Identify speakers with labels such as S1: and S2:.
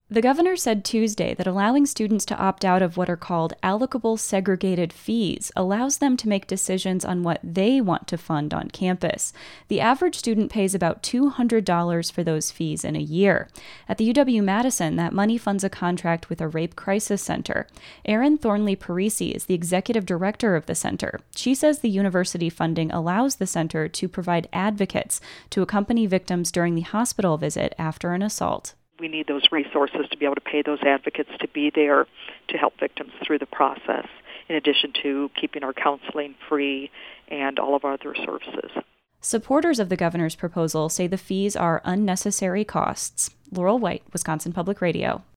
S1: The governor said Tuesday that allowing students to opt out of what are called allocable segregated fees allows them to make decisions on what they want to fund on campus. The average student pays about $200 for those fees in a year. At the UW-Madison, that money funds a contract with a rape crisis center. Erin Thornley-Parisi is the executive director of the center. She says the university funding allows the center to provide advocates to accompany victims during the hospital visit after an assault.
S2: We need those resources to be able to pay those advocates to be there to help victims through the process, in addition to keeping our counseling free and all of our other services.
S1: Supporters of the governor's proposal say the fees are unnecessary costs. Laurel White, Wisconsin Public Radio.